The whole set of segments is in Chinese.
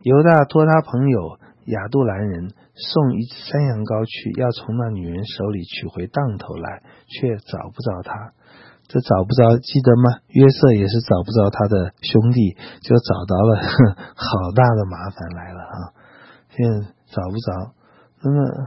犹大托他朋友亚杜兰人送一只山羊羔去，要从那女人手里取回当头来，却找不着他。这找不着记得吗？约瑟也是找不着他的兄弟，就找到了好大的麻烦来了啊！现在找不着，那么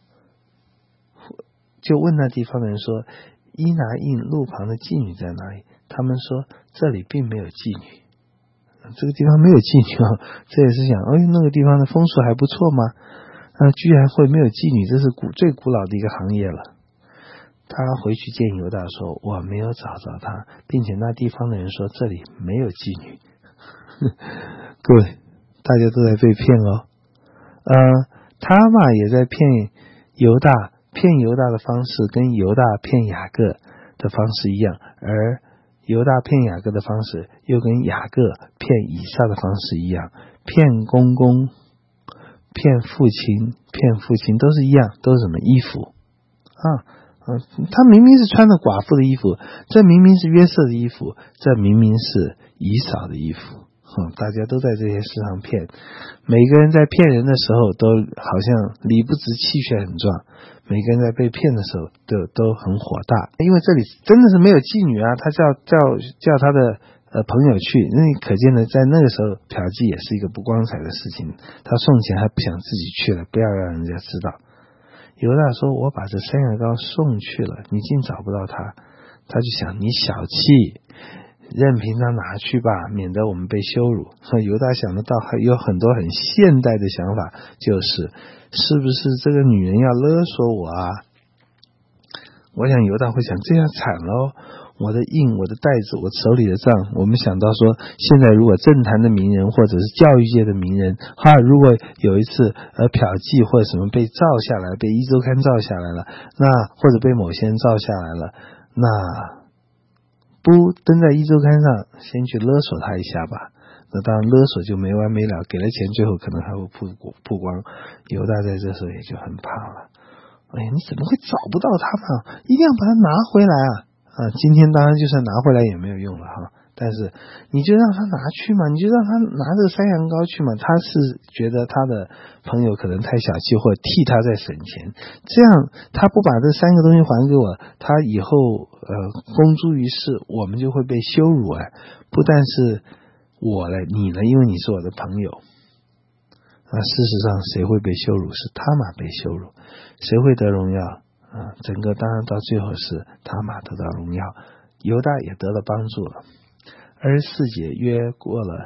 就问那地方的人说，伊拿印路旁的妓女在哪里？他们说这里并没有妓女，这个地方没有妓女哦。这也是想，那个地方的风俗还不错吗？居然会没有妓女，这是最古老的一个行业了。他回去见犹大说，我没有找着他，并且那地方的人说这里没有妓女。各位，大家都在被骗哦。他玛也在骗犹大，骗犹大的方式跟犹大骗雅各的方式一样，而犹大骗雅各的方式又跟雅各骗以撒的方式一样，骗公公、骗父亲都是一样，都是什么衣服他明明是穿的寡妇的衣服，这明明是约瑟的衣服，这明明是以扫的衣服。大家都在这些事上骗，每个人在骗人的时候都好像理不直气血很壮，每个人在被骗的时候都很火大，因为这里真的是没有妓女啊，他叫他的朋友去，那可见的在那个时候嫖妓也是一个不光彩的事情，他送钱还不想自己去了，不要让人家知道。犹大说，我把这山羊羔送去了，你竟找不到他。他就想，你小气，任凭他拿去吧，免得我们被羞辱。犹大想得到还有很多很现代的想法，就是是不是这个女人要勒索我啊？我想犹大会想，这样惨咯，我的印，我的袋子，我手里的账。我们想到说，现在如果政坛的名人或者是教育界的名人如果有一次嫖妓或者什么被照下来，被一周刊照下来了，那或者被某些人照下来了，那不登在一周刊上，先去勒索他一下吧。那当然勒索就没完没了，给了钱最后可能还会曝光。犹大在这时候也就很怕了，你怎么会找不到他嘛？一定要把他拿回来今天当然就算拿回来也没有用了但是你就让他拿去嘛，你就让他拿这个山羊羔去嘛。他是觉得他的朋友可能太小气，或者替他在省钱，这样他不把这3个东西还给我，他以后公诸于世，我们就会被羞辱不但是我了，你了，因为你是我的朋友。事实上谁会被羞辱？是他玛被羞辱。谁会得荣耀？整个当然到最后是他玛得到荣耀，犹大也得了帮助了。24节，约过了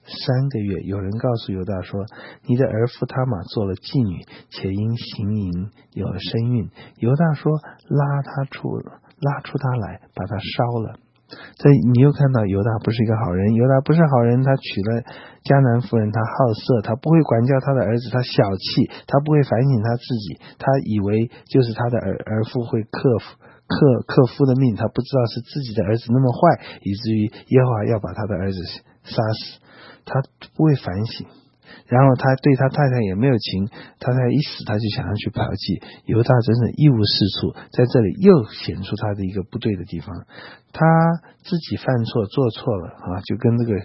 3个月，有人告诉犹大说，你的儿妇他玛做了妓女，且因行淫有了身孕。犹大说，拉出他来，把他烧了。这你又看到犹大不是一个好人，犹大不是好人，他娶了迦南妇人，他好色，他不会管教他的儿子，他小气，他不会反省他自己，他以为就是他的儿妇会克夫的命，他不知道是自己的儿子那么坏，以至于耶和华要把他的儿子杀死，他不会反省。然后他对他太太也没有情，他太太一死他就想要去嫖妓。犹大真是一无是处，在这里又显出他的一个不对的地方，他自己犯错做错了就跟这个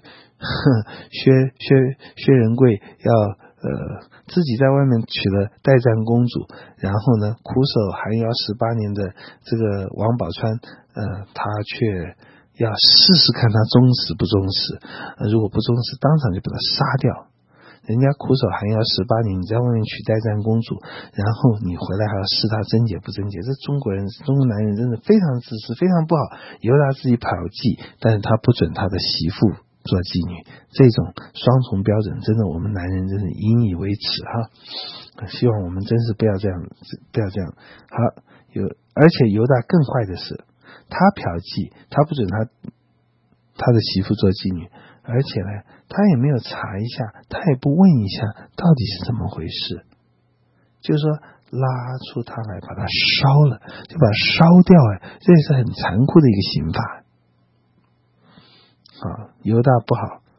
薛仁贵要自己在外面娶了代战公主，然后呢苦守寒窑18年的这个王宝钏他却要试试看他忠实不忠实，如果不忠实当场就把他杀掉。人家苦守寒窑18年，你在外面娶代战公主，然后你回来还要试他贞洁不贞洁，这中国男人真的非常自私，非常不好。犹大自己嫖妓，但是他不准他的媳妇做妓女，这种双重标准真的我们男人真是引以为耻希望我们真是不要这样。好，而且犹大更坏的是，他嫖妓，他不准他的媳妇做妓女，而且呢他也没有查一下，他也不问一下到底是怎么回事，就是说拉出他来把他烧了，就把他烧掉这也是很残酷的一个刑法犹大不好，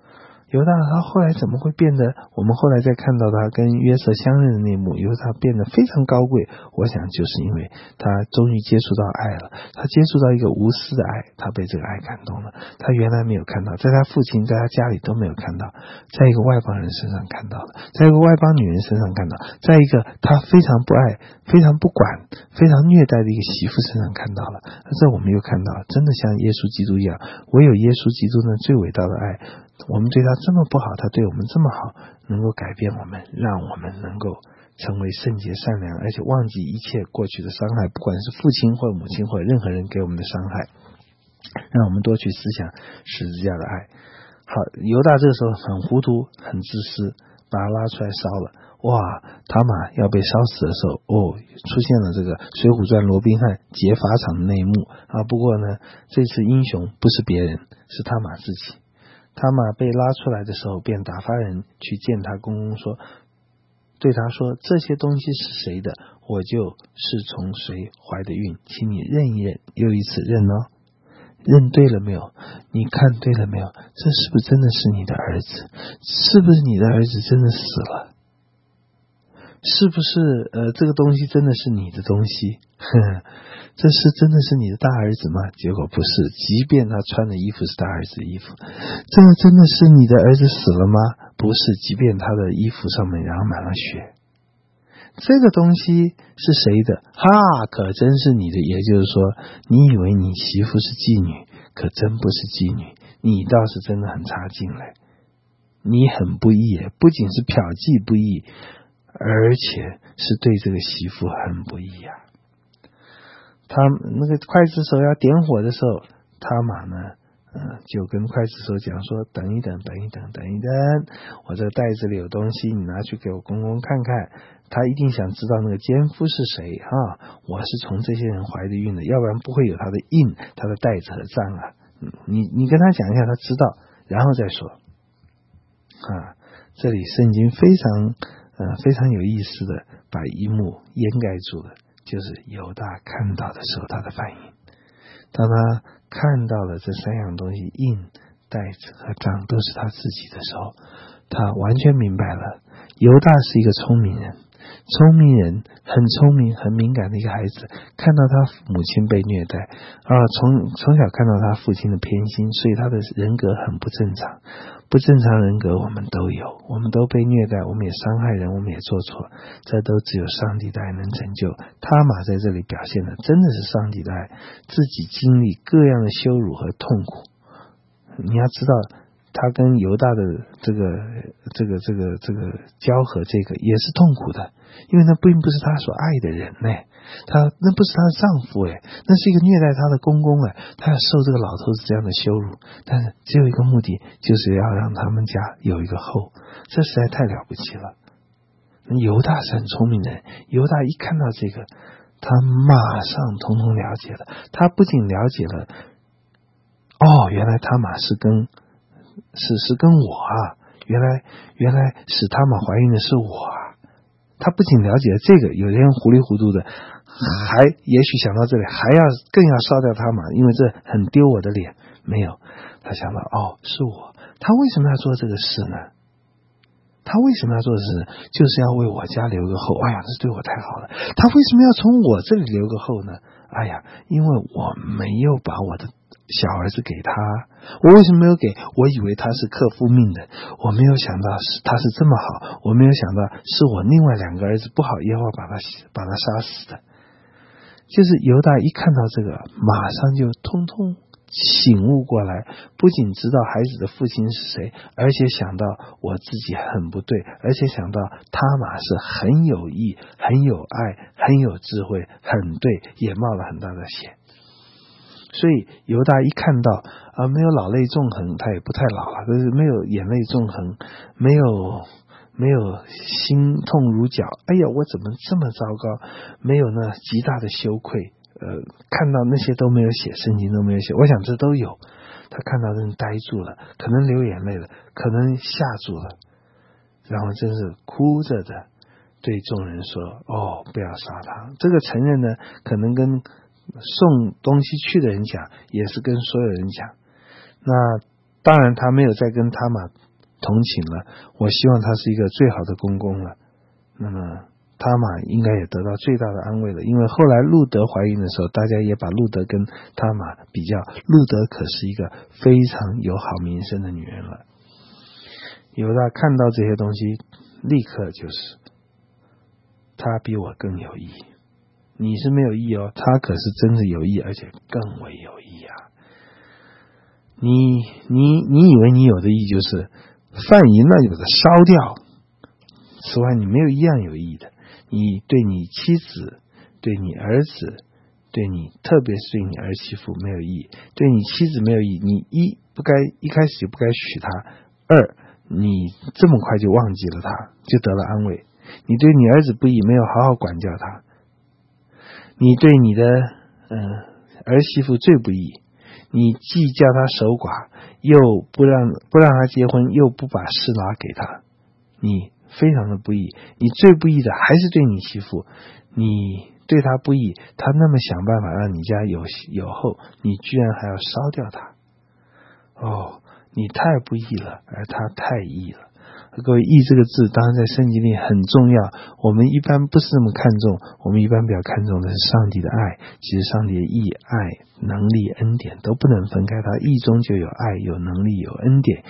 犹大他后来怎么会变得，我们后来再看到他跟约瑟相认的那一幕，犹大变得非常高贵，我想就是因为他终于接触到爱了，他接触到一个无私的爱，他被这个爱感动了，他原来没有看到，在他父亲在他家里都没有看到，在一个外邦人身上看到了，在一个外邦女人身上看到，在一个他非常不爱非常不管非常虐待的一个媳妇身上看到了，这我们又看到真的像耶稣基督一样，唯有耶稣基督呢最伟大的爱，我们对他这么不好，他对我们这么好，能够改变我们，让我们能够成为圣洁善良，而且忘记一切过去的伤害，不管是父亲或母亲或任何人给我们的伤害，让我们多去思想十字架的爱。好，犹大这个时候很糊涂很自私，把他拉出来烧了。哇，他玛要被烧死的时候，出现了这个水浒传罗宾汉劫法场的那一幕啊。不过呢，这次英雄不是别人，是他玛自己。他玛被拉出来的时候，便打发人去见他公公说，对他说，这些东西是谁的，我就是从谁怀的孕，请你认一认。又一次认哦，认对了没有？你看对了没有？这是不是真的是你的儿子？是不是你的儿子真的死了？是不是这个东西真的是你的东西？这是真的是你的大儿子吗？结果不是，即便他穿的衣服是大儿子的衣服。这个真的是你的儿子死了吗？不是，即便他的衣服上面然后满了血。这个东西是谁的？可真是你的。也就是说，你以为你媳妇是妓女，可真不是妓女，你倒是真的很差劲嘞。你很不义，不仅是嫖妓不义，而且是对这个媳妇很不义啊。他那个刽子手要点火的时候，他玛呢就跟刽子手讲说，等一等，我这个袋子里有东西，你拿去给我公公看看，他一定想知道那个奸夫是谁我是从这些人怀的孕的，要不然不会有他的印他的袋子和账啊。你跟他讲一下，他知道，然后再说这里圣经非常有意思的把一幕掩盖住了，就是犹大看到的时候他的反应。当他看到了这三样东西，印、袋子和账都是他自己的时候，他完全明白了，犹大是一个聪明人，很聪明很敏感的一个孩子，看到他母亲被虐待从小看到他父亲的偏心，所以他的人格很不正常。不正常人格我们都有，我们都被虐待，我们也伤害人，我们也做错，这都只有上帝的爱能拯救。他玛在这里表现的真的是上帝的爱，自己经历各样的羞辱和痛苦。你要知道，他跟犹大的这个交合，这个也是痛苦的，因为那并不是他所爱的人那不是他的丈夫那是一个虐待他的公公他要受这个老头子这样的羞辱，但是只有一个目的，就是要让他们家有一个后，这实在太了不起了。犹大是很聪明的人，犹大一看到这个，他马上统统了解了，他不仅了解了原来他玛是跟我原来使他玛怀孕的是我他不仅了解了这个，有些人糊里糊涂的还也许想到这里更要烧掉他玛，因为这很丢我的脸。没有，他想到是我，他为什么要做这个事呢？他为什么要做的事？就是要为我家留个后。这对我太好了。他为什么要从我这里留个后呢？因为我没有把我的小儿子给他，我为什么没有给？我以为他是克夫命的，我没有想到他是这么好，我没有想到是我另外两个儿子不好，耶和华把他杀死的。就是犹大一看到这个，马上就通通醒悟过来，不仅知道孩子的父亲是谁，而且想到我自己很不对，而且想到他玛是很有义、很有爱、很有智慧、很对，也冒了很大的险。所以犹大一看到没有老泪纵横，他也不太老了，就是没有眼泪纵横，没有心痛如绞，我怎么这么糟糕，没有那极大的羞愧，看到那些都没有写，圣经都没有写，我想这都有。他看到人呆住了，可能流眼泪了，可能吓住了，然后真是哭着的对众人说不要杀他。这个承认呢，可能跟送东西去的人讲，也是跟所有人讲。那当然他没有再跟他玛同情了，我希望他是一个最好的公公了。那么他玛应该也得到最大的安慰了，因为后来路德怀孕的时候，大家也把路德跟他玛比较，路德可是一个非常有好名声的女人了。犹大看到这些东西，立刻就是他比我更有义，你是没有义哦，他可是真的有义，而且更为有义啊。你以为你有的义就是饭一那有的烧掉，此外你没有一样有义的。你对你妻子，对你儿子，对你特别是对你儿媳妇没有义，对你妻子没有义，你一开始就不该娶她，二你这么快就忘记了她，就得了安慰。你对你儿子不义，没有好好管教他，你对你的儿媳妇最不义，你既叫他守寡，又不让他结婚，又不把事拿给他，你非常的不义。你最不义的还是对你媳妇，你对他不义，他那么想办法让你家有后，你居然还要烧掉他。哦，你太不义了，而他太义了。各位，义这个字当然在圣经里很重要，我们一般不是那么看重，我们一般比较看重的是上帝的爱。其实上帝的义、爱、能力、恩典都不能分开，他义中就有爱，有能力，有恩典。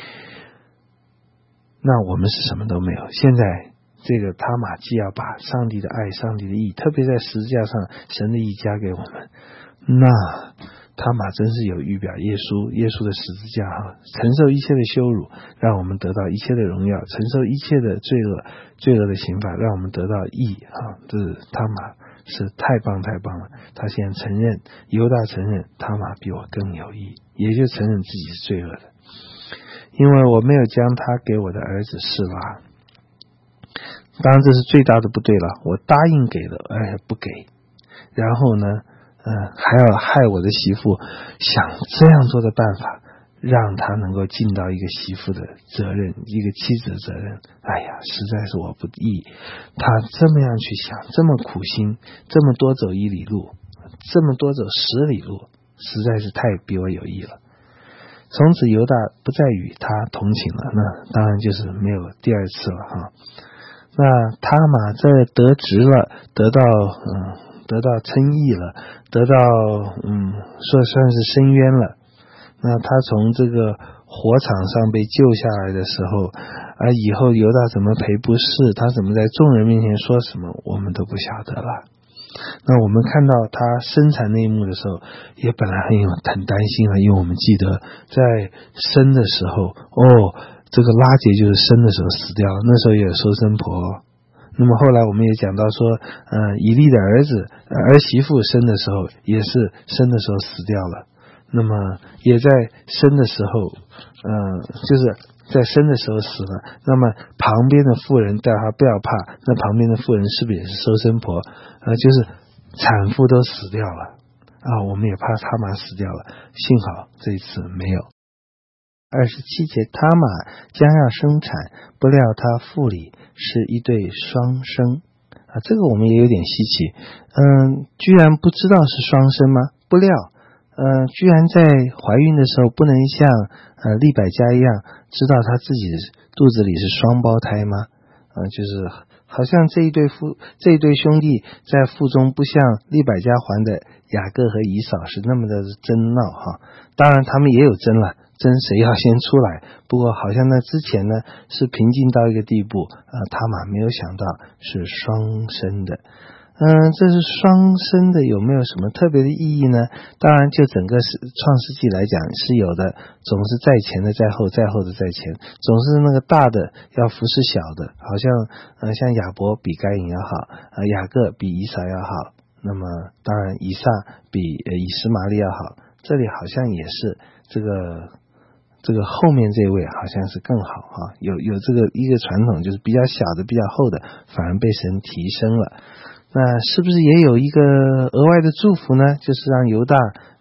那我们是什么都没有。现在这个他玛既要把上帝的爱、上帝的义，特别在十字架上神的义加给我们，那他玛真是有预表耶稣的十字架承受一切的羞辱，让我们得到一切的荣耀，承受一切的罪恶的刑罚，让我们得到义这是他玛是太棒了。他现在承认，犹大承认他玛比我更有义，也就承认自己是罪恶的，因为我没有将他给我的儿子示拉。当然这是最大的不对了，我答应给了，不给，然后呢还要害我的媳妇，想这样做的办法让他能够尽到一个媳妇的责任，一个妻子的责任。实在是我不义。他这么样去想，这么苦心，这么多走1里路，这么多走10里路，实在是太比我有义了。从此犹大不再与他同情了，那当然就是没有第二次了那他玛这得职了，得到称义了，得到算是伸冤了。那他从这个火场上被救下来的时候，以后犹大怎么赔不是，他怎么在众人面前说什么，我们都不晓得了。那我们看到他生产那一幕的时候，也本来很担心了，因为我们记得在生的时候，这个拉结就是生的时候死掉了，那时候也有收生婆。那么后来我们也讲到说，以利的儿媳妇生的时候，也是生的时候死掉了。那么也在生的时候，就是在生的时候死了。那么旁边的妇人叫他不要怕，那旁边的妇人是不是也是收生婆？就是产妇都死掉了我们也怕他玛死掉了，幸好这一次没有。27节，他玛将要生产，不料他腹里是一对双生这个我们也有点稀奇，居然不知道是双生吗？不料居然在怀孕的时候不能像利百加一样知道他自己的肚子里是双胞胎吗？就是好像这一对兄弟在腹中不像利百加还的雅各和以扫是那么的争闹当然他们也有争了，争谁要先出来，不过好像那之前呢是平静到一个地步他玛没有想到是双生的。这是双生的有没有什么特别的意义呢？当然就整个创世纪来讲是有的，总是在前的在后，在后的在前，总是那个大的要服侍小的，好像像亚伯比该隐要好，雅各比以扫要好，那么当然以撒比以实玛利要好，这里好像也是这个后面这位好像是更好有这个一个传统，就是比较小的比较厚的反而被神提升了。那是不是也有一个额外的祝福呢？就是让犹大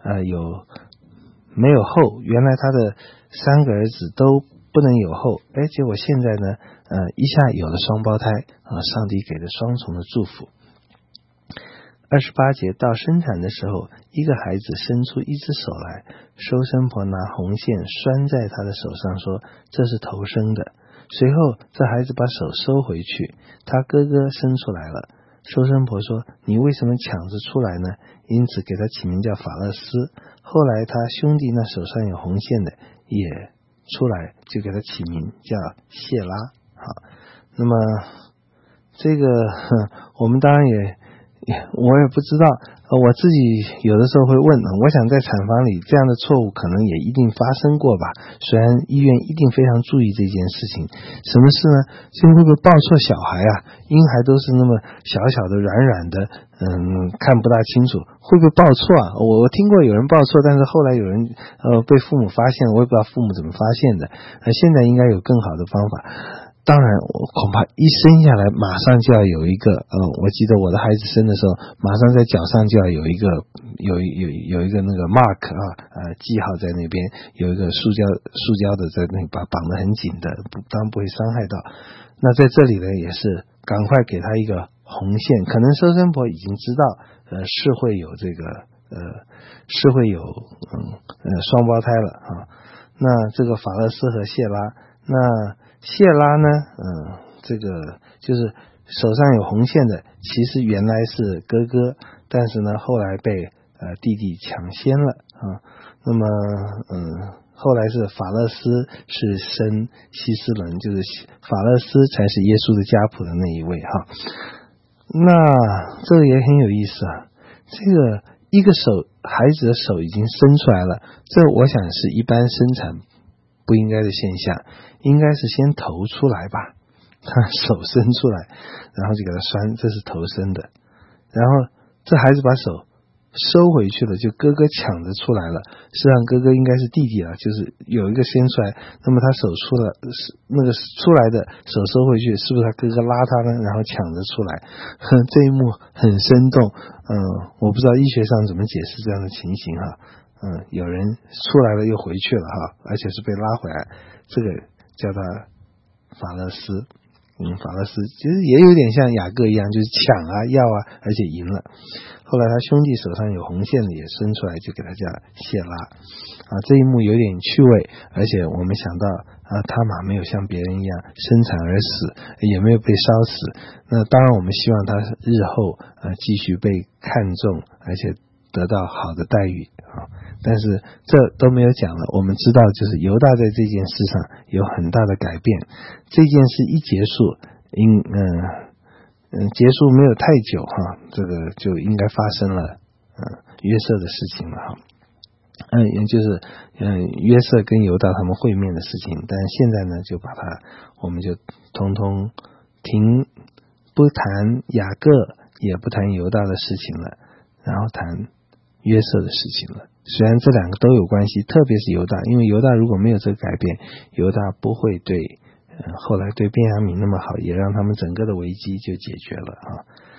没有后，原来他的3个儿子都不能有后，结果现在呢一下有了双胞胎上帝给了双重的祝福。28节，到生产的时候，一个孩子伸出一只手来，收生婆拿红线拴在他的手上，说这是头生的。 随后这孩子把手收回去，他哥哥伸出来了。收生婆说，你为什么抢着出来呢？因此给他起名叫法勒斯。后来他兄弟那手上有红线的也出来，就给他起名叫谢拉。好，那么这个我们当然我也不知道，我自己有的时候会问，我想在产房里这样的错误可能也一定发生过吧，虽然医院一定非常注意这件事情。什么事呢？就会不会抱错小孩啊？婴孩都是那么小小的软软的，看不大清楚，会不会抱错啊？我听过有人抱错，但是后来有人被父母发现，我也不知道父母怎么发现的。现在应该有更好的方法。当然我恐怕一生下来马上就要有一个我记得我的孩子生的时候，马上在脚上就要有一个那个 mark 记号在那边，有一个塑胶的在那绑得很紧的，当然不会伤害到。那在这里呢，也是赶快给他一个红线，可能收生婆已经知道是会有这个是会有双胞胎了啊。那这个法勒斯和谢拉，那谢拉呢这个就是手上有红线的，其实原来是哥哥，但是呢后来被弟弟抢先了啊。那么后来是法勒斯是生希斯伦，就是法勒斯才是耶稣的家谱的那一位哈。那这个也很有意思啊，这个一个孩子的手已经伸出来了，这我想是一般生产不应该的现象，应该是先头出来吧，手伸出来，然后就给他拴，这是头伸的，然后这孩子把手收回去了，就哥哥抢着出来了，实际上哥哥应该是弟弟了，就是有一个先出来，那么他手那个出来的手收回去，是不是他哥哥拉他呢，然后抢着出来？这一幕很生动，我不知道医学上怎么解释这样的情形哈。有人出来了又回去了哈，而且是被拉回来，这个叫他法勒斯。法勒斯其实也有点像雅各一样，就是抢啊要啊，而且赢了。后来他兄弟手上有红线的也伸出来，就给他叫谢拉这一幕有点趣味，而且我们想到他玛没有像别人一样生产而死，也没有被烧死。那当然我们希望他日后继续被看重，而且得到好的待遇但是这都没有讲了。我们知道就是犹大在这件事上有很大的改变，这件事一结束结束没有太久这个就应该发生了约瑟的事情了也就是约瑟跟犹大他们会面的事情。但现在呢就把我们就通通停，不谈雅各也不谈犹大的事情了，然后谈约瑟的事情了。虽然这两个都有关系，特别是犹大，因为犹大如果没有这个改变，犹大不会对后来对便雅悯那么好，也让他们整个的危机就解决了